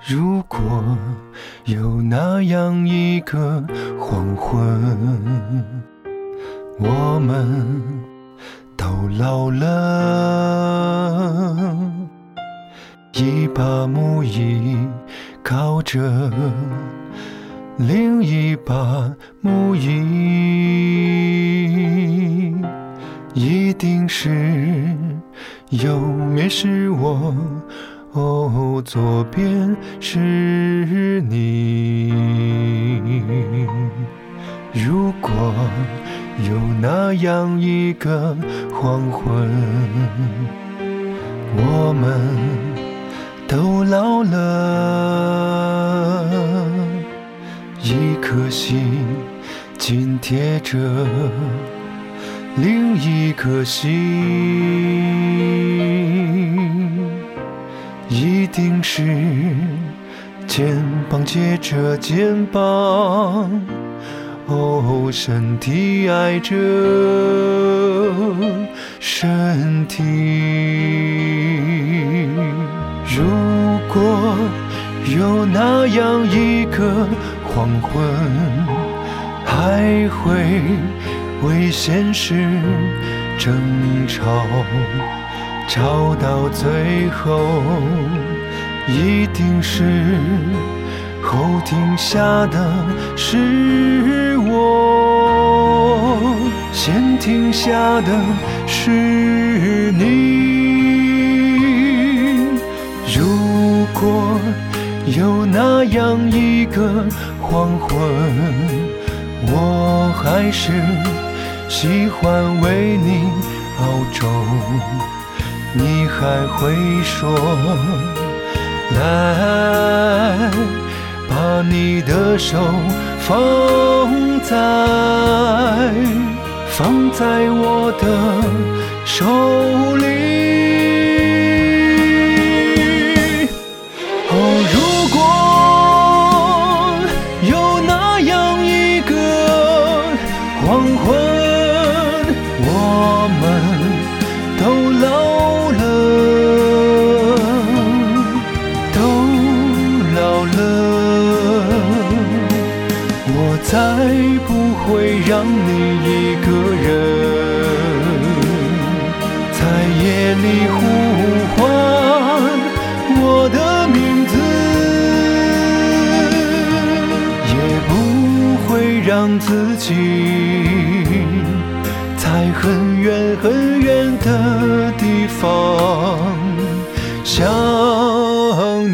如果有那样一个黄昏，我们都老了，一把木椅靠着另一把木椅，一定是右面是我，左边是你。如果有那样一个黄昏，我们都老了，一颗心紧贴着另一颗心，一定是肩膀接着肩膀，身体挨着身体。如果有那样一个黄昏，还会为现实争吵，吵到最后一定是后停下的是我，先停下的是你。如果有那样一个黄昏，我还是喜欢为你熬粥，你还会说来，把你的手放在我的手里。如果有那样一个黄昏，我们都老了，我再不会让你一个人在夜里呼唤我的名字，也不会让自己在很远很远的地方想你。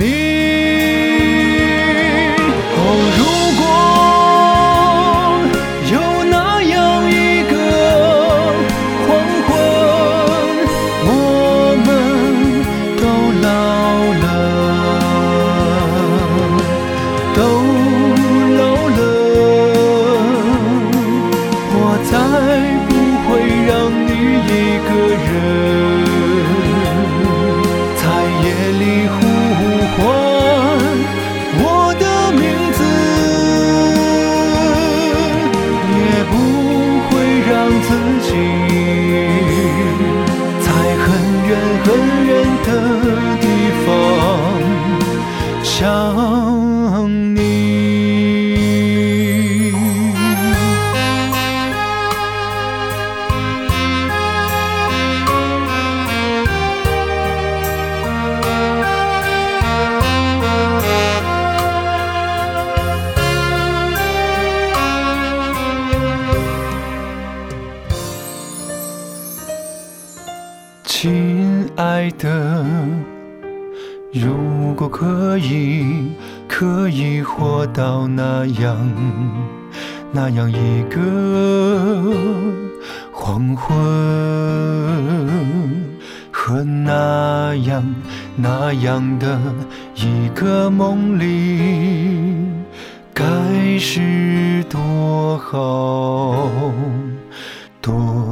亲爱的，如果可以活到那样一个黄昏，和那样的一个梦里，该是多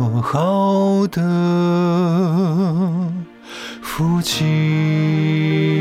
好的夫妻。